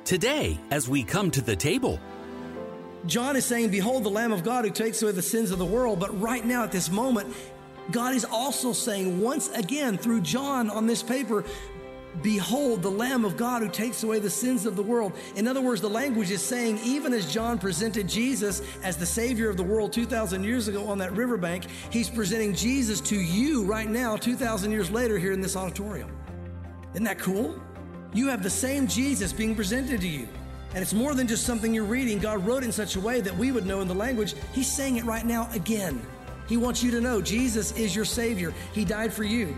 Today, as we come to the table, John is saying, behold the Lamb of God who takes away the sins of the world. But right now at this moment, God is also saying once again through John on this paper, behold the Lamb of God who takes away the sins of the world. In other words, the language is saying, even as John presented Jesus as the Savior of the world 2,000 years ago on that riverbank, he's presenting Jesus to you right now, 2,000 years later here in this auditorium. Isn't that cool? You have the same Jesus being presented to you. And it's more than just something you're reading. God wrote it in such a way that we would know in the language. He's saying it right now again. He wants you to know Jesus is your Savior. He died for you.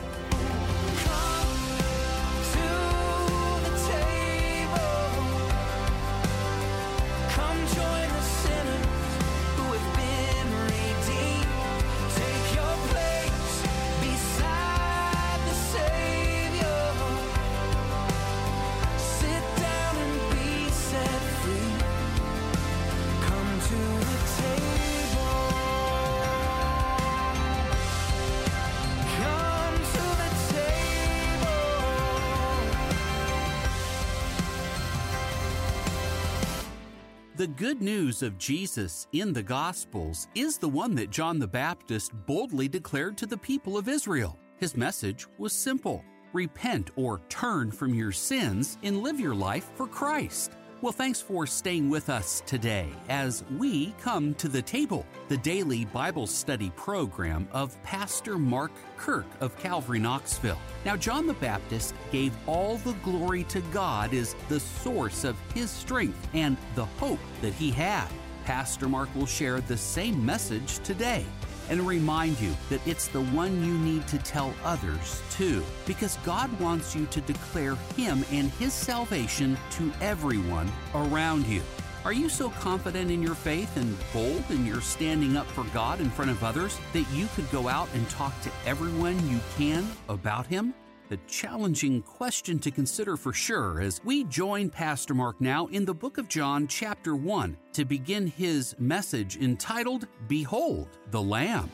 The good news of Jesus in the Gospels is the one that John the Baptist boldly declared to the people of Israel. His message was simple: repent or turn from your sins and live your life for Christ. Well, thanks for staying with us today as we come to the table, the daily Bible study program of Pastor Mark Kirk of Calvary Knoxville. Now, John the Baptist gave all the glory to God as the source of his strength and the hope that he had. Pastor Mark will share the same message today and remind you that it's the one you need to tell others too, because God wants you to declare Him and His salvation to everyone around you. Are you so confident in your faith and bold in your standing up for God in front of others that you could go out and talk to everyone you can about Him? A challenging question to consider for sure as we join Pastor Mark now in the book of John chapter 1 to begin his message entitled, Behold the Lamb.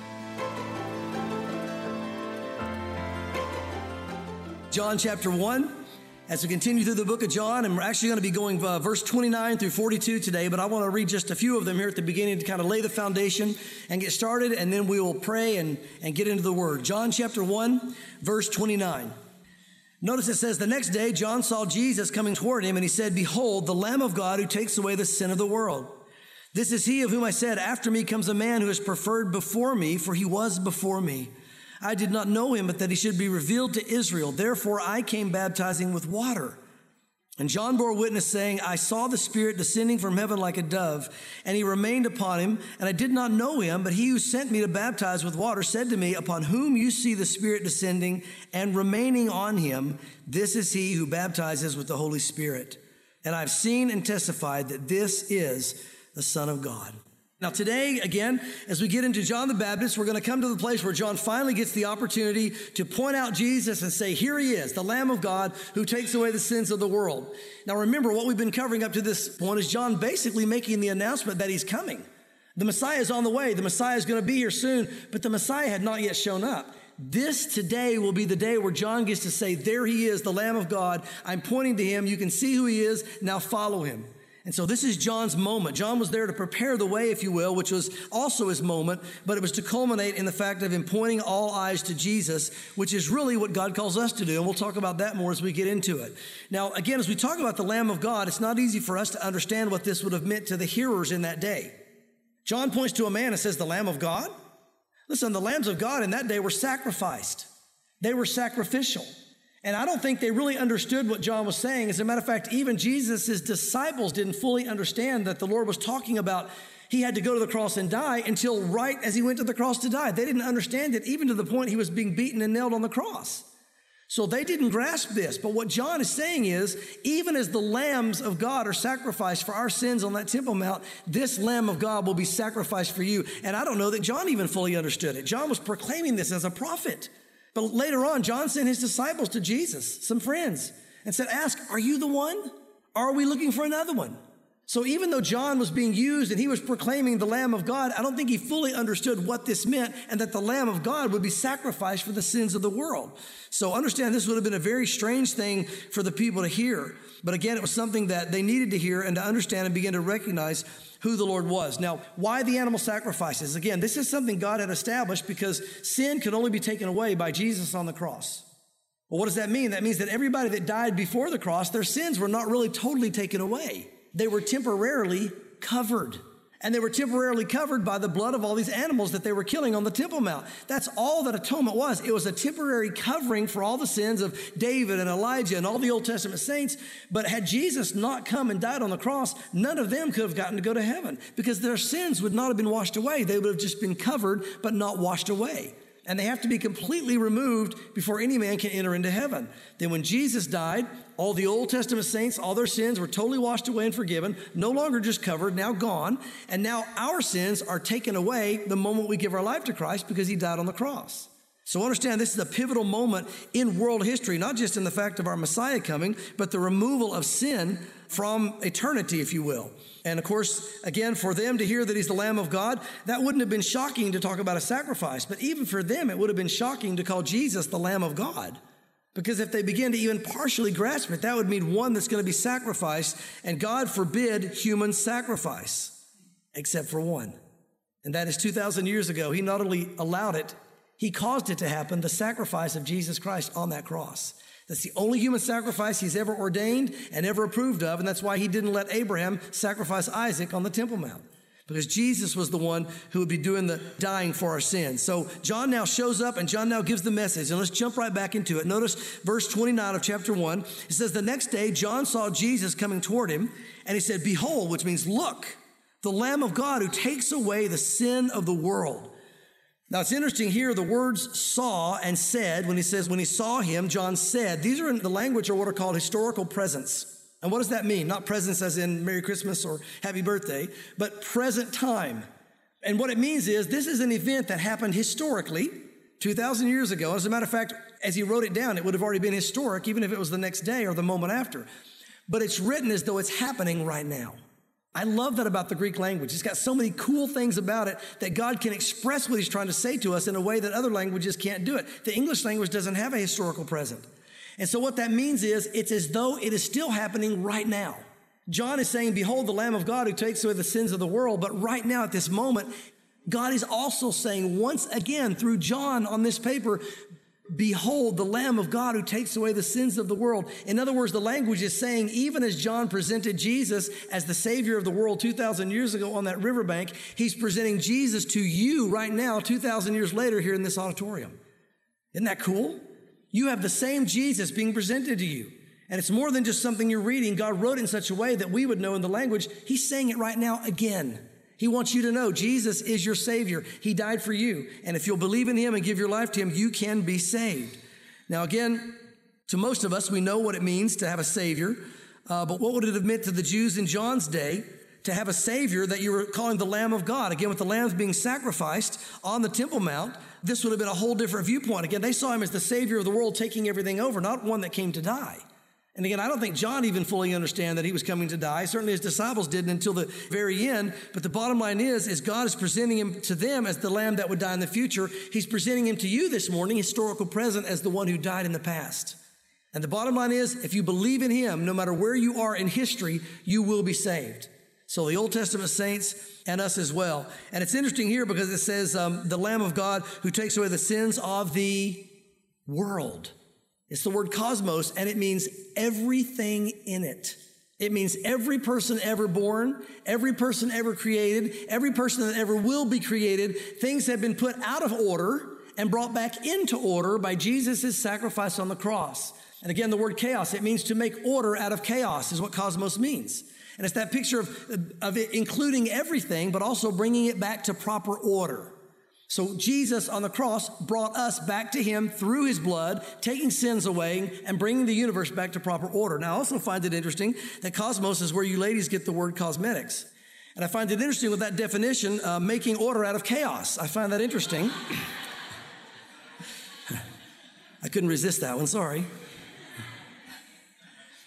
John chapter 1. As we continue through the book of John, and we're actually going to be going verse 29 through 42 today, but I want to read just a few of them here at the beginning to kind of lay the foundation and get started, and then we will pray and get into the Word. John chapter 1, verse 29. Notice it says, the next day John saw Jesus coming toward him, and he said, behold, the Lamb of God who takes away the sin of the world. This is he of whom I said, after me comes a man who is preferred before me, for he was before me. I did not know him, but that he should be revealed to Israel. Therefore, I came baptizing with water. And John bore witness, saying, I saw the Spirit descending from heaven like a dove, and he remained upon him. And I did not know him, but he who sent me to baptize with water said to me, upon whom you see the Spirit descending and remaining on him, this is he who baptizes with the Holy Spirit. And I've seen and testified that this is the Son of God. Now today, again, as we get into John the Baptist, we're going to come to the place where John finally gets the opportunity to point out Jesus and say, here he is, the Lamb of God who takes away the sins of the world. Now remember, what we've been covering up to this point is John basically making the announcement that he's coming. The Messiah is on the way. The Messiah is going to be here soon, but the Messiah had not yet shown up. This today will be the day where John gets to say, there he is, the Lamb of God. I'm pointing to him. You can see who he is. Now follow him. And so this is John's moment. John was there to prepare the way, if you will, which was also his moment, but it was to culminate in the fact of him pointing all eyes to Jesus, which is really what God calls us to do. And we'll talk about that more as we get into it. Now, again, as we talk about the Lamb of God, it's not easy for us to understand what this would have meant to the hearers in that day. John points to a man and says, the Lamb of God? Listen, the lambs of God in that day were sacrificed. They were sacrificial. And I don't think they really understood what John was saying. As a matter of fact, even Jesus' disciples didn't fully understand that the Lord was talking about he had to go to the cross and die until right as he went to the cross to die. They didn't understand it even to the point he was being beaten and nailed on the cross. So they didn't grasp this. But what John is saying is, even as the lambs of God are sacrificed for our sins on that Temple Mount, this Lamb of God will be sacrificed for you. And I don't know that John even fully understood it. John was proclaiming this as a prophet. But later on, John sent his disciples to Jesus, some friends, and said, ask, are you the one? Or are we looking for another one? So even though John was being used and he was proclaiming the Lamb of God, I don't think he fully understood what this meant and that the Lamb of God would be sacrificed for the sins of the world. So understand this would have been a very strange thing for the people to hear. But again, it was something that they needed to hear and to understand and begin to recognize who the Lord was. Now, why the animal sacrifices? Again, this is something God had established because sin could only be taken away by Jesus on the cross. Well, what does that mean? That means that everybody that died before the cross, their sins were not really totally taken away. They were temporarily covered. And they were temporarily covered by the blood of all these animals that they were killing on the Temple Mount. That's all that atonement was. It was a temporary covering for all the sins of David and Elijah and all the Old Testament saints. But had Jesus not come and died on the cross, none of them could have gotten to go to heaven because their sins would not have been washed away. They would have just been covered, but not washed away. And they have to be completely removed before any man can enter into heaven. Then when Jesus died, all the Old Testament saints, all their sins were totally washed away and forgiven, no longer just covered, now gone. And now our sins are taken away the moment we give our life to Christ because he died on the cross. So understand this is a pivotal moment in world history, not just in the fact of our Messiah coming, but the removal of sin from eternity, if you will. And of course, again, for them to hear that he's the Lamb of God, that wouldn't have been shocking to talk about a sacrifice. But even for them, it would have been shocking to call Jesus the Lamb of God. Because if they begin to even partially grasp it, that would mean one that's going to be sacrificed. And God forbid human sacrifice, except for one. And that is 2,000 years ago. He not only allowed it, he caused it to happen, the sacrifice of Jesus Christ on that cross. That's the only human sacrifice he's ever ordained and ever approved of. And that's why he didn't let Abraham sacrifice Isaac on the Temple Mount. Because Jesus was the one who would be doing the dying for our sins. So John now shows up and John now gives the message. And let's jump right back into it. Notice verse 29 of chapter 1. It says, the next day John saw Jesus coming toward him. And he said, behold, which means look, the Lamb of God who takes away the sin of the world. Now, it's interesting here, the words saw and said, when he says, when he saw him, John said, these are in the language of what are called historical presents. And what does that mean? Not presents as in Merry Christmas or Happy Birthday, but present time. And what it means is this is an event that happened historically 2,000 years ago. As a matter of fact, as he wrote it down, it would have already been historic, even if it was the next day or the moment after. But it's written as though it's happening right now. I love that about the Greek language. It's got so many cool things about it that God can express what he's trying to say to us in a way that other languages can't do it. The English language doesn't have a historical present. And so what that means is it's as though it is still happening right now. John is saying, behold, the Lamb of God who takes away the sins of the world. But right now at this moment, God is also saying once again through John on this paper, behold, the Lamb of God who takes away the sins of the world. In other words, the language is saying, even as John presented Jesus as the Savior of the world 2,000 years ago on that riverbank, he's presenting Jesus to you right now, 2,000 years later here in this auditorium. Isn't that cool? You have the same Jesus being presented to you. And it's more than just something you're reading. God wrote it in such a way that we would know in the language. He's saying it right now again. He wants you to know Jesus is your Savior. He died for you. And if you'll believe in him and give your life to him, you can be saved. Now, again, to most of us, we know what it means to have a Savior. But what would it have meant to the Jews in John's day to have a Savior that you were calling the Lamb of God? Again, with the lambs being sacrificed on the Temple Mount, this would have been a whole different viewpoint. Again, they saw him as the Savior of the world, taking everything over, not one that came to die. And again, I don't think John even fully understood that he was coming to die. Certainly his disciples didn't until the very end. But the bottom line is God is presenting him to them as the lamb that would die in the future. He's presenting him to you this morning, historical present, as the one who died in the past. And the bottom line is, if you believe in him, no matter where you are in history, you will be saved. So the Old Testament saints and us as well. And it's interesting here because it says the Lamb of God who takes away the sins of the world. It's the word cosmos, and it means everything in it. It means every person ever born, every person ever created, every person that ever will be created. Things have been put out of order and brought back into order by Jesus' sacrifice on the cross. And again, the word chaos, it means to make order out of chaos is what cosmos means. And it's that picture of it including everything, but also bringing it back to proper order. So Jesus on the cross brought us back to him through his blood, taking sins away and bringing the universe back to proper order. Now, I also find it interesting that cosmos is where you ladies get the word cosmetics. And I find it interesting with that definition, making order out of chaos. I find that interesting. I couldn't resist that one, sorry.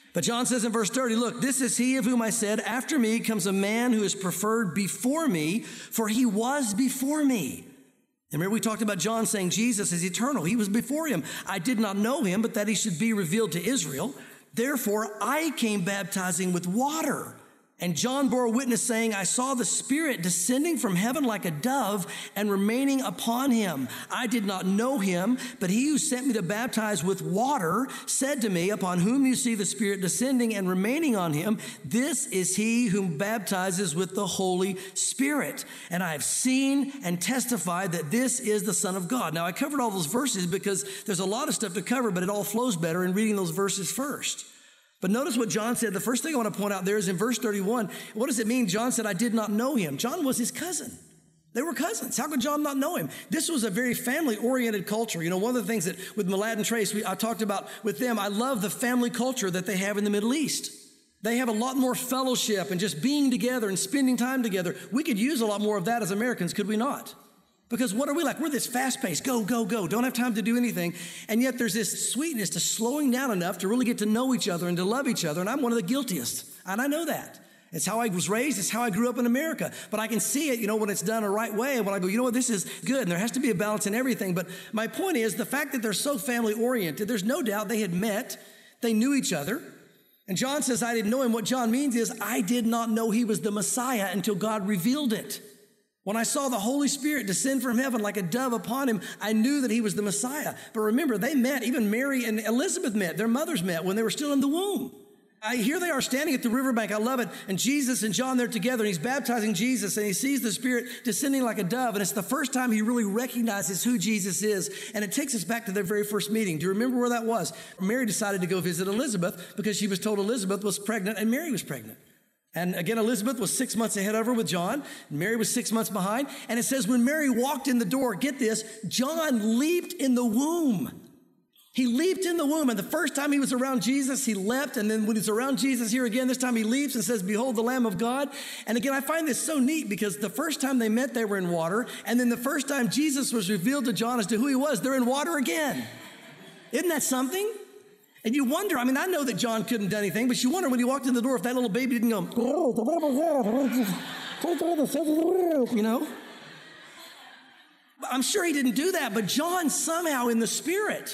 But John says in verse 30, look, this is he of whom I said, after me comes a man who is preferred before me, for he was before me. And remember we talked about John saying Jesus is eternal. He was before him. I did not know him, but that he should be revealed to Israel. Therefore, I came baptizing with water. And John bore witness saying, I saw the Spirit descending from heaven like a dove and remaining upon him. I did not know him, but he who sent me to baptize with water said to me, upon whom you see the Spirit descending and remaining on him, this is he whom baptizes with the Holy Spirit. And I have seen and testified that this is the Son of God. Now, I covered all those verses because there's a lot of stuff to cover, but it all flows better in reading those verses first. But notice what John said. The first thing I want to point out there is in verse 31. What does it mean? John said, I did not know him. John was his cousin. They were cousins. How could John not know him? This was a very family-oriented culture. You know, one of the things that with Milad and Trace, I talked about with them, I love the family culture that they have in the Middle East. They have a lot more fellowship and just being together and spending time together. We could use a lot more of that as Americans, could we not? Because what are we like? We're this fast-paced, go, go, go, don't have time to do anything. And yet there's this sweetness to slowing down enough to really get to know each other and to love each other. And I'm one of the guiltiest. And I know that. It's how I was raised. It's how I grew up in America. But I can see it, you know, when it's done the right way. And when I go, you know what, this is good. And there has to be a balance in everything. But my point is the fact that they're so family-oriented, there's no doubt they had met. They knew each other. And John says, I didn't know him. What John means is I did not know he was the Messiah until God revealed it. When I saw the Holy Spirit descend from heaven like a dove upon him, I knew that he was the Messiah. But remember, they met, even Mary and Elizabeth met, their mothers met when they were still in the womb. Here they are standing at the riverbank. I love it. And Jesus and John, they're together, and he's baptizing Jesus, and he sees the Spirit descending like a dove. And it's the first time he really recognizes who Jesus is. And it takes us back to their very first meeting. Do you remember where that was? Mary decided to go visit Elizabeth because she was told Elizabeth was pregnant and Mary was pregnant. And again, Elizabeth was 6 months ahead of her with John. Mary was 6 months behind. And it says when Mary walked in the door, get this, John leaped in the womb. He leaped in the womb. And the first time he was around Jesus, he leapt. And then when he's around Jesus here again, this time he leaps and says, behold, the Lamb of God. And again, I find this so neat because the first time they met, they were in water. And then the first time Jesus was revealed to John as to who he was, they're in water again. Isn't that something? And you wonder, I mean, I know that John couldn't do anything, but you wonder when he walked in the door if that little baby didn't go, you know? I'm sure he didn't do that, but John somehow in the Spirit,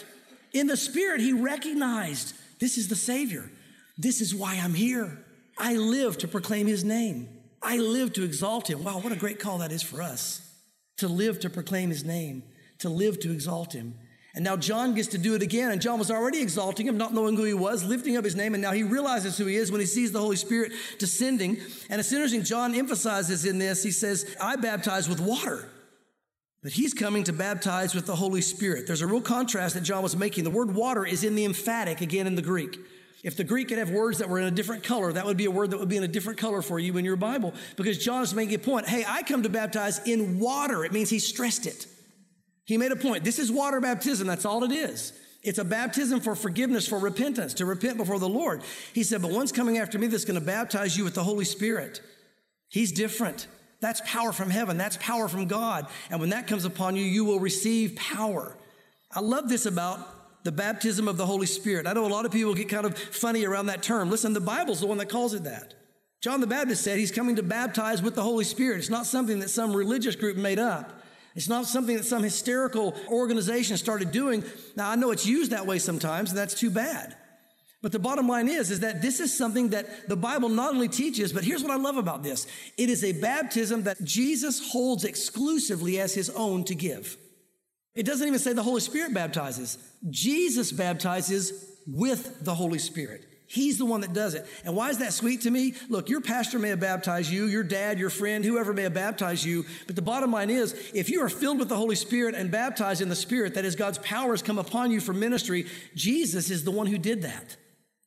he recognized this is the Savior. This is why I'm here. I live to proclaim his name. I live to exalt him. Wow, what a great call that is for us. To live to proclaim his name, to live to exalt him. And now John gets to do it again. And John was already exalting him, not knowing who he was, lifting up his name. And now he realizes who he is when he sees the Holy Spirit descending. And it's interesting, John emphasizes in this, he says, I baptize with water, but he's coming to baptize with the Holy Spirit. There's a real contrast that John was making. The word water is in the emphatic again in the Greek. If the Greek could have words that were in a different color, that would be a word that would be in a different color for you in your Bible. Because John is making a point. Hey, I come to baptize in water. It means he stressed it. He made a point. This is water baptism. That's all it is. It's a baptism for forgiveness, for repentance, to repent before the Lord. He said, but one's coming after me that's going to baptize you with the Holy Spirit. He's different. That's power from heaven. That's power from God. And when that comes upon you, you will receive power. I love this about the baptism of the Holy Spirit. I know a lot of people get kind of funny around that term. Listen, the Bible's the one that calls it that. John the Baptist said he's coming to baptize with the Holy Spirit. It's not something that some religious group made up. It's not something that some hysterical organization started doing. Now, I know it's used that way sometimes, and that's too bad. But the bottom line is that this is something that the Bible not only teaches, but here's what I love about this. It is a baptism that Jesus holds exclusively as his own to give. It doesn't even say the Holy Spirit baptizes. Jesus baptizes with the Holy Spirit. He's the one that does it. And why is that sweet to me? Look, your pastor may have baptized you, your dad, your friend, whoever may have baptized you. But the bottom line is, if you are filled with the Holy Spirit and baptized in the Spirit, that is, God's power has come upon you for ministry, Jesus is the one who did that.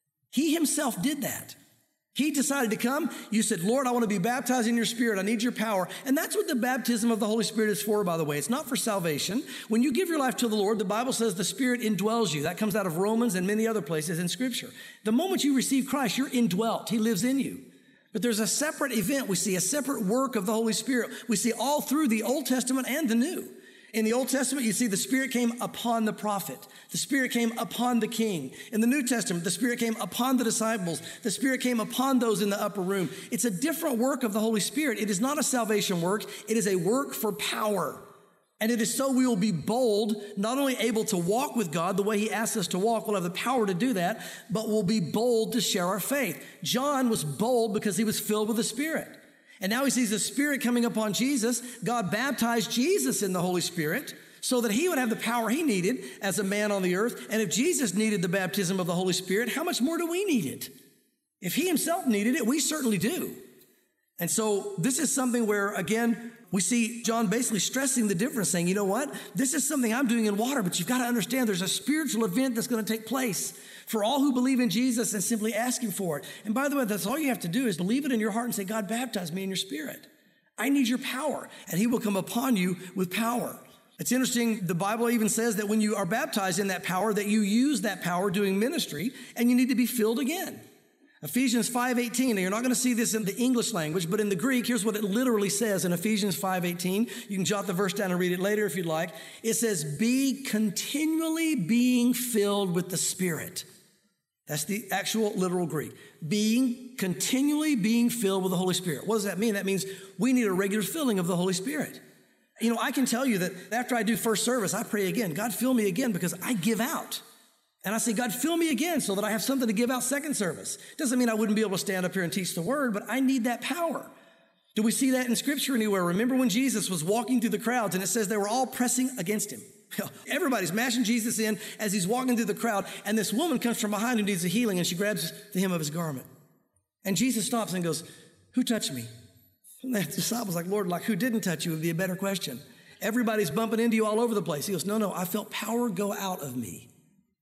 He himself did that. He decided to come. You said, Lord, I want to be baptized in your Spirit. I need your power. And that's what the baptism of the Holy Spirit is for, by the way. It's not for salvation. When you give your life to the Lord, the Bible says the Spirit indwells you. That comes out of Romans and many other places in Scripture. The moment you receive Christ, you're indwelt. He lives in you. But there's a separate event. We see a separate work of the Holy Spirit. We see all through the Old Testament and the New. In the Old Testament, you see the Spirit came upon the prophet. The Spirit came upon the king. In the New Testament, the Spirit came upon the disciples. The Spirit came upon those in the upper room. It's a different work of the Holy Spirit. It is not a salvation work. It is a work for power. And it is so we will be bold, not only able to walk with God the way he asks us to walk, we'll have the power to do that, but we'll be bold to share our faith. John was bold because he was filled with the Spirit. And now he sees the Spirit coming upon Jesus. God baptized Jesus in the Holy Spirit so that he would have the power he needed as a man on the earth. And if Jesus needed the baptism of the Holy Spirit, how much more do we need it? If he himself needed it, we certainly do. And so this is something where, again, we see John basically stressing the difference, saying, you know what? This is something I'm doing in water, but you've got to understand there's a spiritual event that's going to take place for all who believe in Jesus and simply asking for it. And by the way, that's all you have to do is believe it in your heart and say, God, baptize me in your Spirit. I need your power. And he will come upon you with power. It's interesting. The Bible even says that when you are baptized in that power, that you use that power doing ministry and you need to be filled again. Ephesians 5:18, now you're not going to see this in the English language, but in the Greek, here's what it literally says in Ephesians 5:18. You can jot the verse down and read it later if you'd like. It says, be continually being filled with the Spirit. That's the actual literal Greek. Continually being filled with the Holy Spirit. What does that mean? That means we need a regular filling of the Holy Spirit. You know, I can tell you that after I do first service, I pray again, God, fill me again, because I give out. And I say, God, fill me again so that I have something to give out second service. Doesn't mean I wouldn't be able to stand up here and teach the word, but I need that power. Do we see that in Scripture anywhere? Remember when Jesus was walking through the crowds and it says they were all pressing against him. Everybody's mashing Jesus in as he's walking through the crowd, and this woman comes from behind who needs a healing, and she grabs the hem of his garment. And Jesus stops and goes, who touched me? And the disciples like, Lord, like who didn't touch you would be a better question. Everybody's bumping into you all over the place. He goes, no, I felt power go out of me.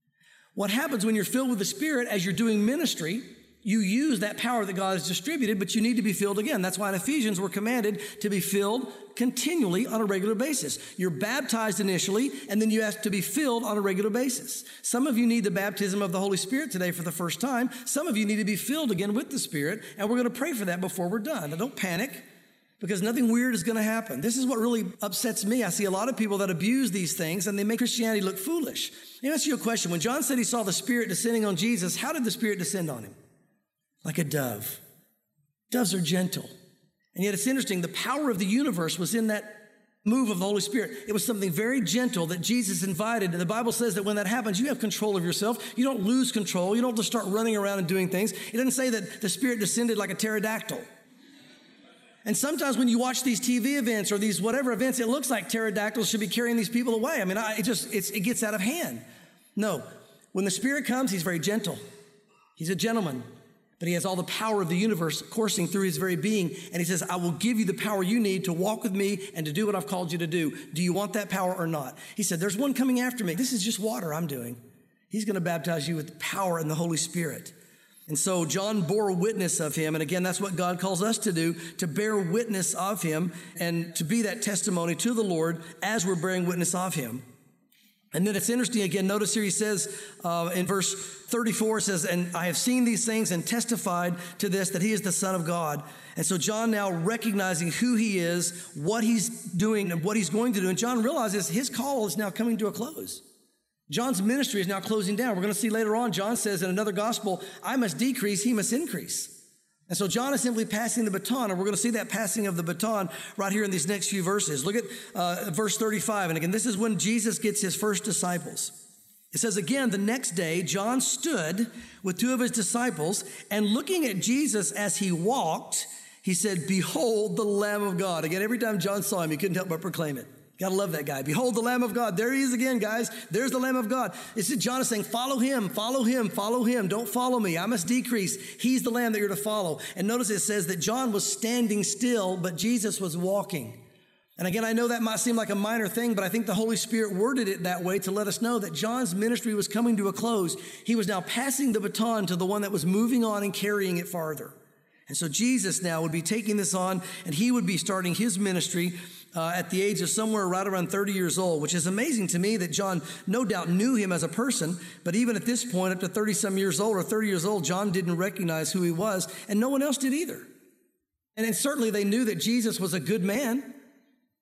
What happens when you're filled with the Spirit as you're doing ministry, you use that power that God has distributed, but you need to be filled again. That's why in Ephesians we're commanded to be filled continually on a regular basis. You're baptized initially, and then you have to be filled on a regular basis. Some of you need the baptism of the Holy Spirit today for the first time. Some of you need to be filled again with the Spirit, and we're going to pray for that before we're done. Now, don't panic, because nothing weird is going to happen. This is what really upsets me. I see a lot of people that abuse these things, and they make Christianity look foolish. Let me ask you a question. When John said he saw the Spirit descending on Jesus, how did the Spirit descend on him? Like a dove. Doves are gentle. And yet it's interesting, the power of the universe was in that move of the Holy Spirit. It was something very gentle that Jesus invited. And the Bible says that when that happens, you have control of yourself. You don't lose control. You don't just start running around and doing things. It doesn't say that the Spirit descended like a pterodactyl. And sometimes when you watch these TV events or these whatever events, it looks like pterodactyls should be carrying these people away. I mean, it gets out of hand. No, when the Spirit comes, he's very gentle. He's a gentleman, but he has all the power of the universe coursing through his very being. And he says, I will give you the power you need to walk with me and to do what I've called you to do. Do you want that power or not? He said, there's one coming after me. This is just water I'm doing. He's going to baptize you with power and the Holy Spirit. And so John bore witness of him. And again, that's what God calls us to do, to bear witness of him and to be that testimony to the Lord as we're bearing witness of him. And then it's interesting, again, notice here he says in verse 34, it says, and I have seen these things and testified to this, that he is the Son of God. And so John now recognizing who he is, what he's doing and what he's going to do. And John realizes his call is now coming to a close. John's ministry is now closing down. We're going to see later on, John says in another gospel, I must decrease, he must increase. And so John is simply passing the baton, and we're going to see that passing of the baton right here in these next few verses. Look at verse 35. And again, this is when Jesus gets his first disciples. It says, again, the next day, John stood with two of his disciples, and looking at Jesus as he walked, he said, behold the Lamb of God. Again, every time John saw him, he couldn't help but proclaim it. Gotta love that guy. Behold the Lamb of God. There he is again, guys. There's the Lamb of God. It's John is saying, follow him, follow him, follow him. Don't follow me. I must decrease. He's the Lamb that you're to follow. And notice it says that John was standing still, but Jesus was walking. And again, I know that might seem like a minor thing, but I think the Holy Spirit worded it that way to let us know that John's ministry was coming to a close. He was now passing the baton to the one that was moving on and carrying it farther. And so Jesus now would be taking this on, and he would be starting his ministry at the age of somewhere right around 30 years old, which is amazing to me that John no doubt knew him as a person, but even at this point, up to 30-some years old or 30 years old, John didn't recognize who he was, and no one else did either. And then certainly they knew that Jesus was a good man,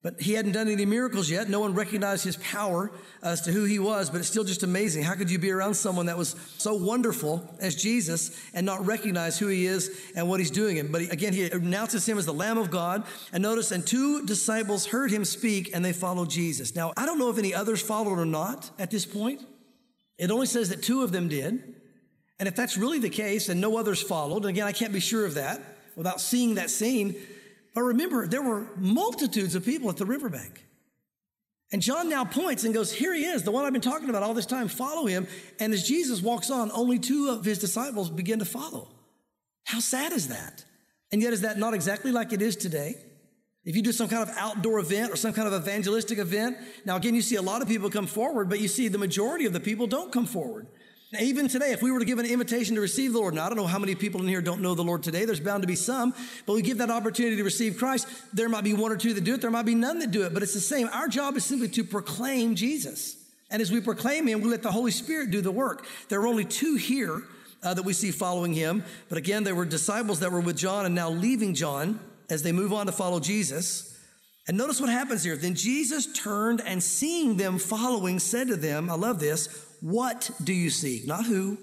But he hadn't done any miracles yet. No one recognized his power as to who he was, but it's still just amazing. How could you be around someone that was so wonderful as Jesus and not recognize who he is and what he's doing? But again, he announces him as the Lamb of God. And notice, and 2 disciples heard him speak and they followed Jesus. Now, I don't know if any others followed or not at this point. It only says that 2 of them did. And if that's really the case and no others followed, and again, I can't be sure of that without seeing that scene. But remember, there were multitudes of people at the riverbank. And John now points and goes, here he is, the one I've been talking about all this time, follow him. And as Jesus walks on, only 2 of his disciples begin to follow. How sad is that? And yet, is that not exactly like it is today? If you do some kind of outdoor event or some kind of evangelistic event, now again, you see a lot of people come forward, but you see the majority of the people don't come forward. Even today, if we were to give an invitation to receive the Lord, now I don't know how many people in here don't know the Lord today. There's bound to be some, but we give that opportunity to receive Christ. There might be 1 or 2 that do it. There might be none that do it, but it's the same. Our job is simply to proclaim Jesus. And as we proclaim him, we let the Holy Spirit do the work. There are only 2 here that we see following him. But again, there were disciples that were with John and now leaving John as they move on to follow Jesus. And notice what happens here. Then Jesus turned and seeing them following, said to them, I love this, what do you seek? Not who.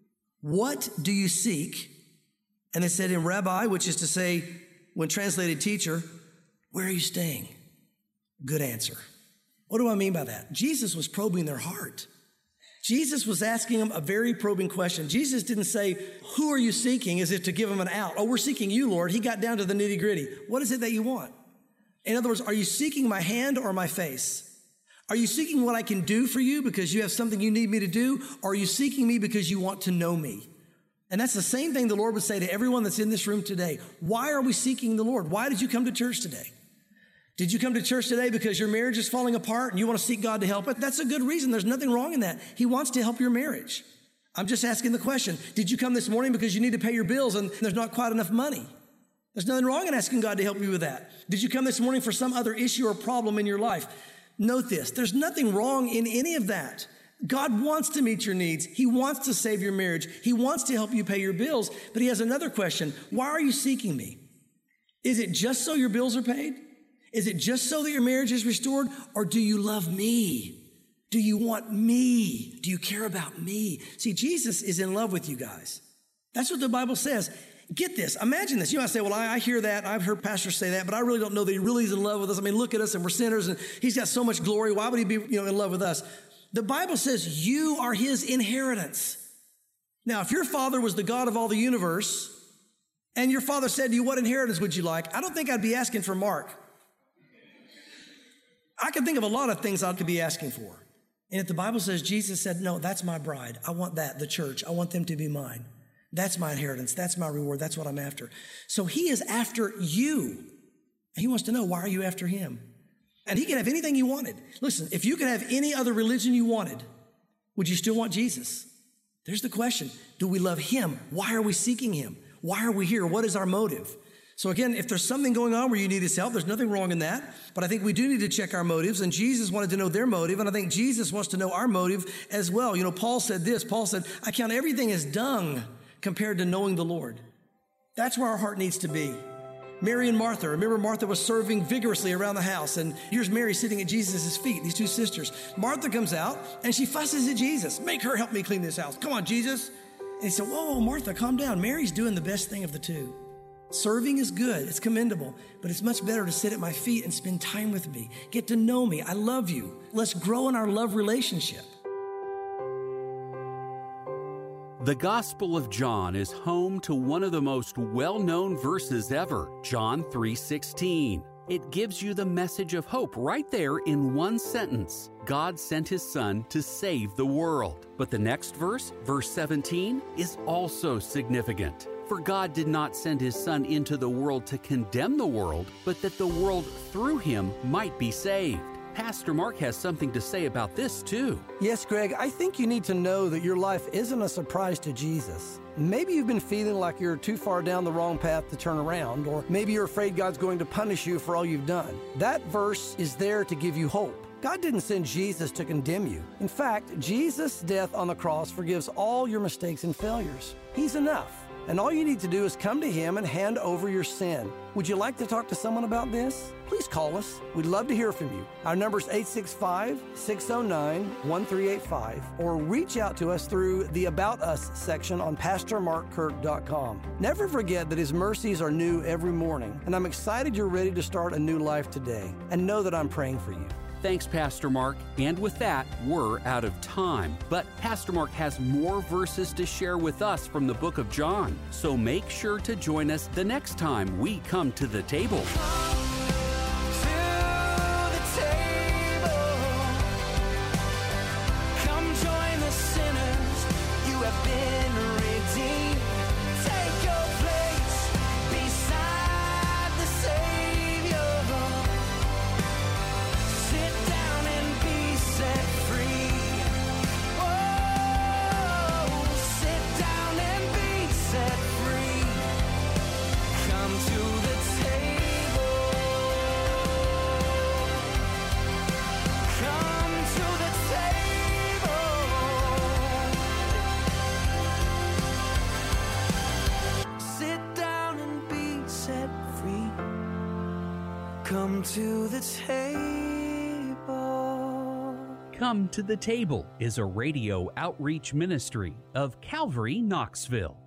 What do you seek? And they said to him, Rabbi, which is to say, when translated teacher, where are you staying? Good answer. What do I mean by that? Jesus was probing their heart. Jesus was asking them a very probing question. Jesus didn't say, who are you seeking, as if to give them an out. Oh, we're seeking you, Lord. He got down to the nitty gritty. What is it that you want? In other words, are you seeking my hand or my face? Are you seeking what I can do for you because you have something you need me to do? Or are you seeking me because you want to know me? And that's the same thing the Lord would say to everyone that's in this room today. Why are we seeking the Lord? Why did you come to church today? Did you come to church today because your marriage is falling apart and you want to seek God to help it? That's a good reason. There's nothing wrong in that. He wants to help your marriage. I'm just asking the question. Did you come this morning because you need to pay your bills and there's not quite enough money? There's nothing wrong in asking God to help you with that. Did you come this morning for some other issue or problem in your life? Note this, there's nothing wrong in any of that. God wants to meet your needs. He wants to save your marriage. He wants to help you pay your bills. But he has another question. Why are you seeking me? Is it just so your bills are paid? Is it just so that your marriage is restored? Or do you love me? Do you want me? Do you care about me? See, Jesus is in love with you guys. That's what the Bible says. Get this. Imagine this. You might say, well, I hear that. I've heard pastors say that, but I really don't know that he really is in love with us. I mean, look at us and we're sinners and he's got so much glory. Why would he be, in love with us? The Bible says you are his inheritance. Now, if your father was the God of all the universe and your father said to you, what inheritance would you like? I don't think I'd be asking for Mark. I can think of a lot of things I could be asking for. And if the Bible says Jesus said, no, that's my bride. I want that, the church. I want them to be mine. That's my inheritance. That's my reward. That's what I'm after. So he is after you. He wants to know, why are you after him? And he can have anything you wanted. Listen, if you could have any other religion you wanted, would you still want Jesus? There's the question. Do we love him? Why are we seeking him? Why are we here? What is our motive? So again, if there's something going on where you need his help, there's nothing wrong in that. But I think we do need to check our motives. And Jesus wanted to know their motive. And I think Jesus wants to know our motive as well. Paul said this. Paul said, I count everything as dung compared to knowing the Lord. That's where our heart needs to be. Mary and Martha. Remember, Martha was serving vigorously around the house. And here's Mary sitting at Jesus' feet, these 2 sisters. Martha comes out and she fusses at Jesus. Make her help me clean this house. Come on, Jesus. And he said, whoa, Martha, calm down. Mary's doing the best thing of the 2. Serving is good. It's commendable. But it's much better to sit at my feet and spend time with me. Get to know me. I love you. Let's grow in our love relationship. The Gospel of John is home to one of the most well-known verses ever, John 3:16. It gives you the message of hope right there in one sentence. God sent his Son to save the world. But the next verse, verse 17, is also significant. For God did not send his Son into the world to condemn the world, but that the world through him might be saved. Pastor Mark has something to say about this too. Yes, Greg, I think you need to know that your life isn't a surprise to Jesus. Maybe you've been feeling like you're too far down the wrong path to turn around, or maybe you're afraid God's going to punish you for all you've done. That verse is there to give you hope. God didn't send Jesus to condemn you. In fact, Jesus' death on the cross forgives all your mistakes and failures. He's enough. And all you need to do is come to Him and hand over your sin. Would you like to talk to someone about this? Please call us. We'd love to hear from you. Our number is 865-609-1385, or reach out to us through the About Us section on PastorMarkKirk.com. Never forget that His mercies are new every morning, and I'm excited you're ready to start a new life today. And know that I'm praying for you. Thanks, Pastor Mark. And with that, we're out of time. But Pastor Mark has more verses to share with us from the book of John. So make sure to join us the next time we come to the table. Come to the table. Come to the Table is a radio outreach ministry of Calvary Knoxville.